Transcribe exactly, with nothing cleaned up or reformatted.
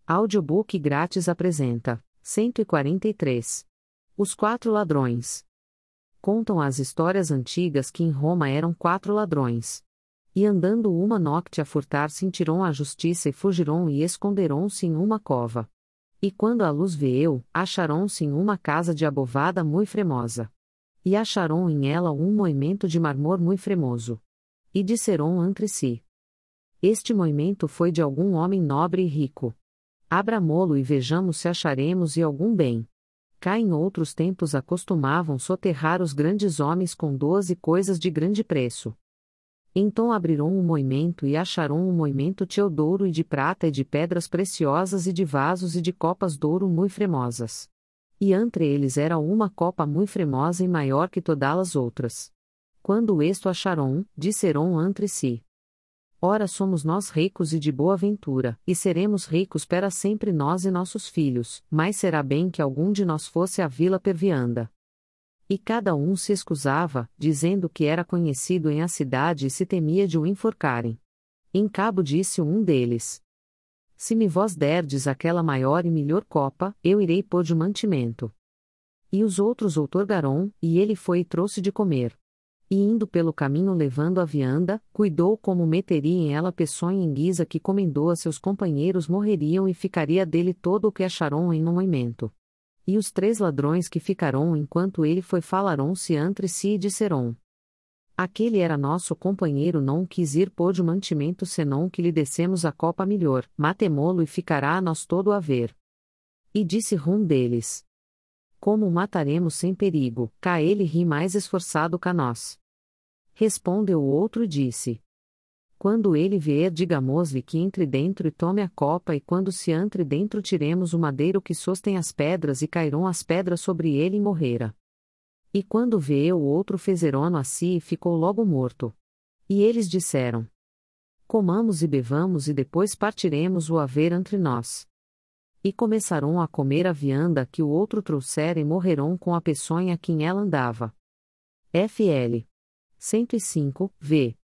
Audiobook grátis apresenta cento e quarenta e três. Os Quatro Ladrões. Contam as histórias antigas que em Roma eram quatro ladrões. E andando uma nocte a furtar cintiram a justiça e fugiram e esconderam-se em uma cova. E quando a luz veio, acharam-se em uma casa de abovada mui fremosa. E acharam em ela um moimento de marmor mui fremoso. E disseram entre si: Este moimento foi de algum homem nobre e rico. Abramô-lo e vejamos se acharemos e algum bem. Cá em outros tempos acostumavam soterrar os grandes homens com doze coisas de grande preço. Então abriram o moimento e acharam um moimento de ouro e de prata e de pedras preciosas e de vasos e de copas de ouro mui fremosas. E entre eles era uma copa mui fremosa e maior que todas as outras. Quando esto acharam, disseram entre si: Ora somos nós ricos e de boa ventura, e seremos ricos para sempre nós e nossos filhos, mas será bem que algum de nós fosse à vila pervianda. E cada um se excusava, dizendo que era conhecido em a cidade e se temia de o enforcarem. Em cabo disse um deles: Se me vós derdes aquela maior e melhor copa, eu irei pôr de mantimento. E os outros outorgaram, e ele foi e trouxe de comer. E indo pelo caminho levando a vianda, cuidou como meteria em ela peçonha em guisa que comendou a seus companheiros morreriam e ficaria dele todo o que acharam em um moimento. E os três ladrões que ficaram enquanto ele foi falaram-se entre si e disseram: Aquele era nosso companheiro não quis ir pôr de mantimento senão que lhe dessemos a copa melhor, matemô-lo e ficará a nós todo o haver. E disse um deles: Como o mataremos sem perigo, cá ele ri mais esforçado cá nós. Respondeu o outro e disse: Quando ele vier digamos-lhe que entre dentro e tome a copa e quando se entre dentro tiremos o madeiro que sostém as pedras e cairão as pedras sobre ele e morrera. E quando veio o outro fezerono a si e ficou logo morto. E eles disseram: Comamos e bebamos e depois partiremos o haver entre nós. E começarão a comer a vianda que o outro trouxera e morrerão com a peçonha que em ela andava. F L cento e cinco, v.